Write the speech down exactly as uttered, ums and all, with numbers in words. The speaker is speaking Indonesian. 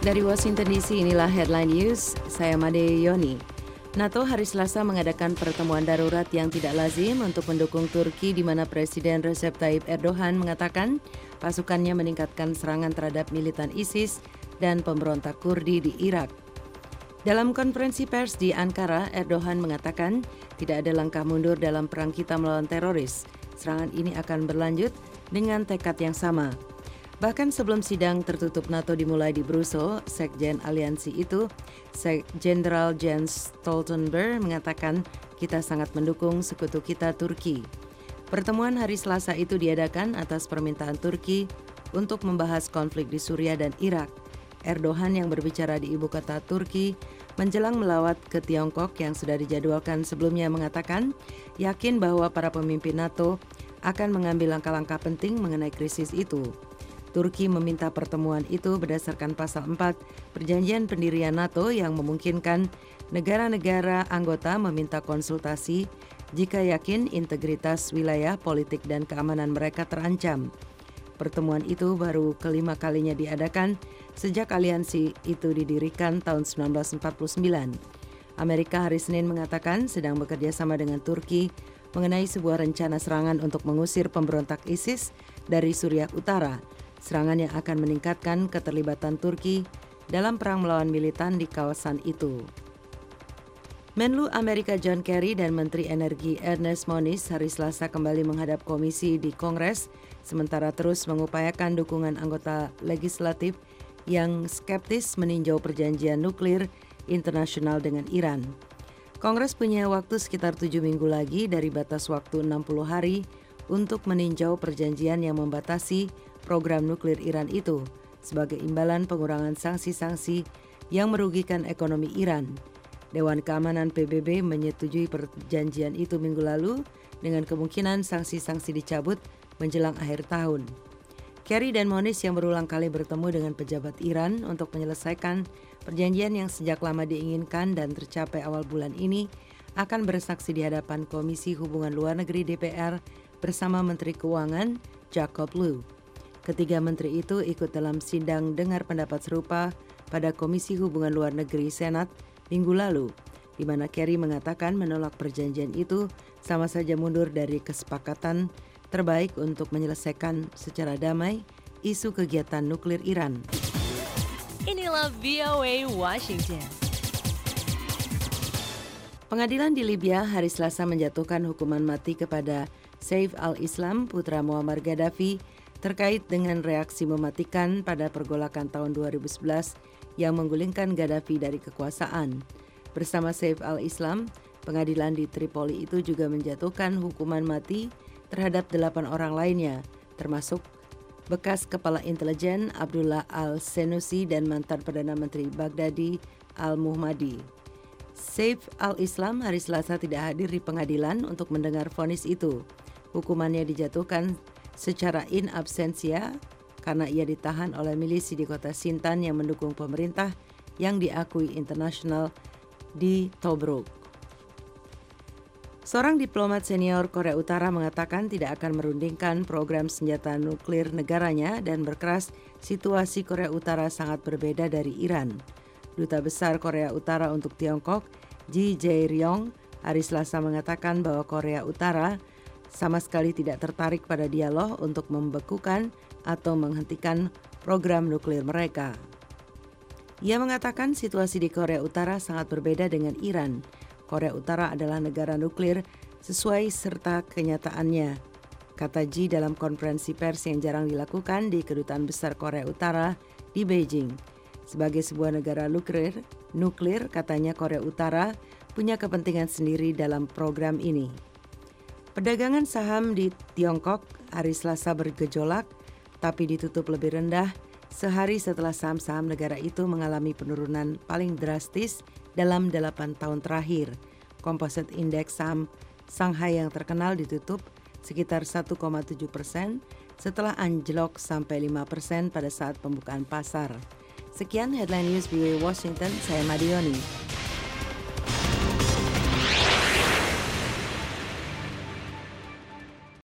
Dari Washington D C, inilah Headline News, saya Made Yoni. NATO hari Selasa mengadakan pertemuan darurat yang tidak lazim untuk mendukung Turki di mana Presiden Recep Tayyip Erdogan mengatakan pasukannya meningkatkan serangan terhadap militan ISIS dan pemberontak Kurdi di Irak. Dalam konferensi pers di Ankara, Erdogan mengatakan tidak ada langkah mundur dalam perang kita melawan teroris. Serangan ini akan berlanjut dengan tekad yang sama. Bahkan sebelum sidang tertutup NATO dimulai di Brussel, Sekjen Aliansi itu, Jenderal Jens Stoltenberg mengatakan kita sangat mendukung sekutu kita Turki. Pertemuan hari Selasa itu diadakan atas permintaan Turki untuk membahas konflik di Suriah dan Irak. Erdogan yang berbicara di ibu kota Turki menjelang melawat ke Tiongkok yang sudah dijadwalkan sebelumnya mengatakan yakin bahwa para pemimpin NATO akan mengambil langkah-langkah penting mengenai krisis itu. Turki meminta pertemuan itu berdasarkan pasal empat Perjanjian Pendirian NATO yang memungkinkan negara-negara anggota meminta konsultasi jika yakin integritas wilayah, politik, dan keamanan mereka terancam. Pertemuan itu baru kelima kalinya diadakan sejak aliansi itu didirikan tahun sembilan belas empat puluh sembilan. Amerika hari Senin mengatakan sedang bekerja sama dengan Turki mengenai sebuah rencana serangan untuk mengusir pemberontak ISIS dari Suriah Utara. Serangan yang akan meningkatkan keterlibatan Turki dalam perang melawan militan di kawasan itu. Menlu Amerika John Kerry dan Menteri Energi Ernest Moniz hari Selasa kembali menghadap komisi di Kongres, sementara terus mengupayakan dukungan anggota legislatif yang skeptis meninjau perjanjian nuklir internasional dengan Iran. Kongres punya waktu sekitar tujuh minggu lagi dari batas waktu enam puluh hari untuk meninjau perjanjian yang membatasi program nuklir Iran itu sebagai imbalan pengurangan sanksi-sanksi yang merugikan ekonomi Iran. Dewan Keamanan P B B menyetujui perjanjian itu minggu lalu dengan kemungkinan sanksi-sanksi dicabut menjelang akhir tahun. Kerry dan Moniz yang berulang kali bertemu dengan pejabat Iran untuk menyelesaikan perjanjian yang sejak lama diinginkan dan tercapai awal bulan ini akan bersaksi di hadapan Komisi Hubungan Luar Negeri D P R bersama Menteri Keuangan Jacob Lew. Ketiga menteri itu ikut dalam sidang dengar pendapat serupa pada Komisi Hubungan Luar Negeri Senat minggu lalu, di mana Kerry mengatakan menolak perjanjian itu sama saja mundur dari kesepakatan terbaik untuk menyelesaikan secara damai isu kegiatan nuklir Iran. Inilah V O A Washington. Pengadilan di Libya hari Selasa menjatuhkan hukuman mati kepada Saif al-Islam, putra Muammar Gaddafi, terkait dengan reaksi mematikan pada pergolakan tahun dua ribu sebelas yang menggulingkan Gaddafi dari kekuasaan. Bersama Saif al-Islam, pengadilan di Tripoli itu juga menjatuhkan hukuman mati terhadap delapan orang lainnya, termasuk bekas kepala intelijen Abdullah al-Senussi dan mantan Perdana Menteri Baghdadi al-Muhmadi. Saif al-Islam hari Selasa tidak hadir di pengadilan untuk mendengar vonis itu. Hukumannya dijatuhkan secara in absentia karena ia ditahan oleh milisi di kota Sintan yang mendukung pemerintah yang diakui internasional di Tobruk. Seorang diplomat senior Korea Utara mengatakan tidak akan merundingkan program senjata nuklir negaranya dan berkeras situasi Korea Utara sangat berbeda dari Iran. Duta Besar Korea Utara untuk Tiongkok, Ji Jae-ryong, hari Selasa mengatakan bahwa Korea Utara sama sekali tidak tertarik pada dialog untuk membekukan atau menghentikan program nuklir mereka. Ia mengatakan situasi di Korea Utara sangat berbeda dengan Iran. Korea Utara adalah negara nuklir sesuai serta kenyataannya, kata Ji dalam konferensi pers yang jarang dilakukan di Kedutaan Besar Korea Utara di Beijing. Sebagai sebuah negara nuklir, nuklir katanya Korea Utara punya kepentingan sendiri dalam program ini. Perdagangan saham di Tiongkok hari Selasa bergejolak, tapi ditutup lebih rendah sehari setelah saham-saham negara itu mengalami penurunan paling drastis dalam delapan tahun terakhir. Komposit indeks saham Shanghai yang terkenal ditutup sekitar satu koma tujuh persen setelah anjlok sampai lima persen pada saat pembukaan pasar. Sekian Headline News V O A Washington, saya Madioni.